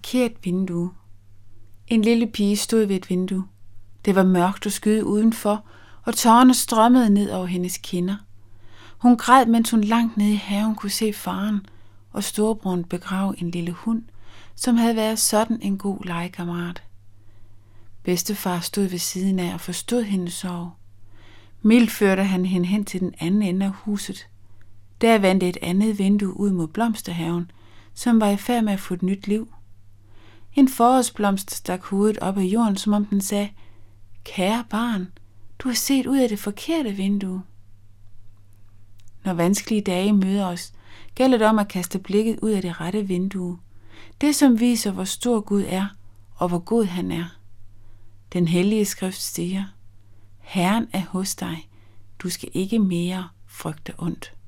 forkert vindue. En lille pige stod ved et vindue. Det var mørkt og skyet udenfor, og tårerne strømmede ned over hendes kinder. Hun græd, mens hun langt nede i haven kunne se faren og storebroren begrave en lille hund, som havde været sådan en god legekammerat. Bedstefar stod ved siden af og forstod hendes sorg. Mildt førte han hende hen til den anden ende af huset. Der vendte et andet vindue ud mod blomsterhaven, som var i færd med at få et nyt liv. En forårsblomst stak hovedet op af jorden, som om den sagde: "Kære barn, du har set ud af det forkerte vindue." Når vanskelige dage møder os, gælder det om at kaste blikket ud af det rette vindue. Det, som viser, hvor stor Gud er, og hvor god han er. Den hellige skrift siger: "Herren er hos dig. Du skal ikke mere frygte ondt."